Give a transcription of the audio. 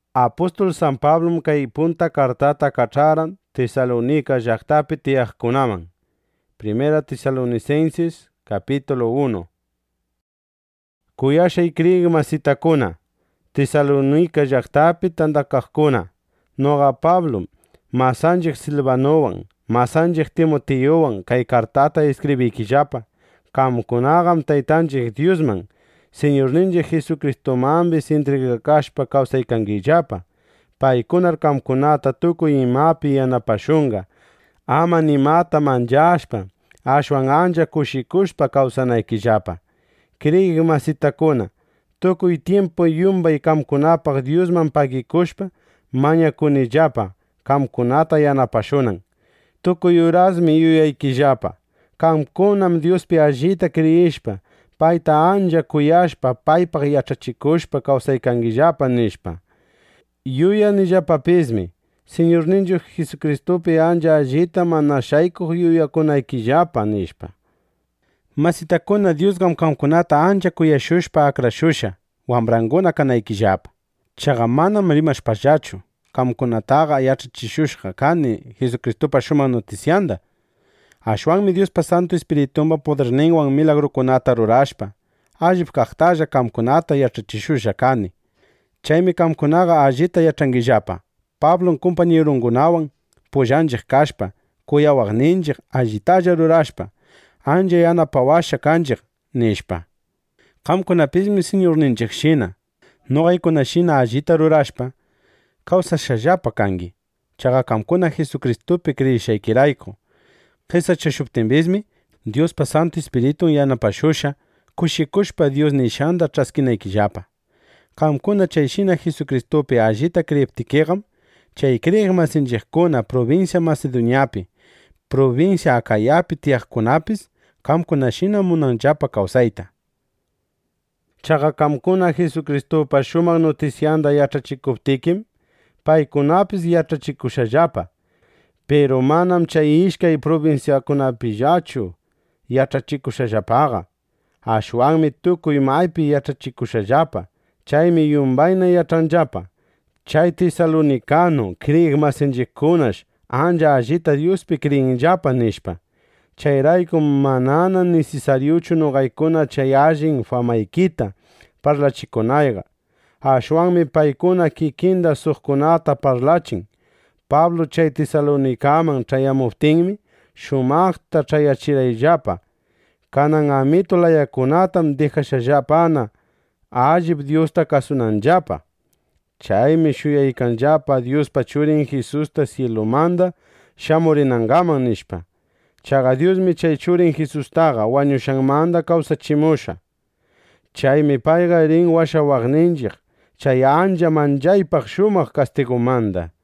Apóstol San Pablo kay punta cartata kach'aran Tesalonica llaqtapi tiyaqkunaman. Primera Tesalonicenses capítulo 1. Kuyashay kriyiq masitakuna, Tesalonica llaqtapi tandakaqkuna, noqa Pablo, masanchik Silvanowan, masanchik Timoteowan kay cartata escribiykillapa, qamkunaqam Taytanchik Diosman, Señorninchik Jesucristomanpis entregakashpa kawsaykankillapa. Paykunar qamkunata tukuy imapi yanapashunqa, ama nimata manchashpa, ashwan ancha kushikushpa kawsanaykillapa. Kriyiq masitakuna, tukuy tiempo yumbay qamkunapaq Diosman pagikushpa, mañakunillapa qamkunata yanapashunan. Tukuy urasmi yuyaykillapa, qamkunam Diospi allita kriyishpa, payta ancha kuyashpa, paypaq yachachikushpa kawsaykankillapa nishpa. Yuyanillapapismi, Señorninchik Jesucristopi ancha allita mana shaykuq yuyakunaykillapa nishpa. Masitakuna, Diosqam qamkunata ancha kuyashushpa akrashusha, wambrankuna kanaykillapa. Chaqa manam rimashpallachu, qamkunataqa yachachishushqa kani Jesucristopa shumaq noticianda. Ashwanmi Diospa Santo Espiritumpa poderninwan milagrukunata rurashpa, allip kaqtalla qamkunata yachachishusha kani. Chaymi qamkunaqa allita yachrankillapa, Pablo compañerunkunawan pullanchik kashpa, kuyawaqninchik allitalla rurashpa, ancha yanapawasha kanchik nishpa. Qamkunapismi Señorninchik shina, noqaykuna shina allita rurashpa, kawsashallapa kanki. Chaqa qamkuna Jesucristopi kriyishaykirayku. Qisachashuptinpismi Diospa Santo Espiritun yanapashusha, kushikushpa Dios nishanta ch'askinaykillapa. Qamkuna chayshina Jesucristopi allita kriyiptikiqam, chay kriyiq masinchikkuna provincia Macedoniapi, provincia Acayapi tiyaqkunapis, qamkunashina munanllapa kawsayta. Chaqa qamkuna Jesucristopa shumaq noticianda yachachikuptikim, paykunapis yachachikushallapa, pero manam chay ishkay provinciakunapillachu yachachikushllapaqa. Ashwanmi tukuy maypi yachachikushallapa, chaymi yumbayna yachranllapa. Chay Tesalonicano kriyiq masinchikkunash ancha allita Diospi kriyinllapa nishpa. Chayrayku manana necesariuchu noqaykuna chay allin famaykita parlachikunayqa. Ashwanmi paykuna kikinda suqkunata parlachin. Pablo chay Tesalonicaman chayamuptinmi shumaqta chayachirayllapa. Kanan amitu layakunatam dejashallapana allip Diosta kasunanllapa. Chaymi shuyaykanllapa Diospa churin Jesusta cielomanta shamurinankaman nishpa. Chaqa Diosmi chay churin Jesustaqa wañushanmanta kawsachimusha. Chaymi payqa rin washawaqninchik chay ancha manchaypaq shumaq castigumanta.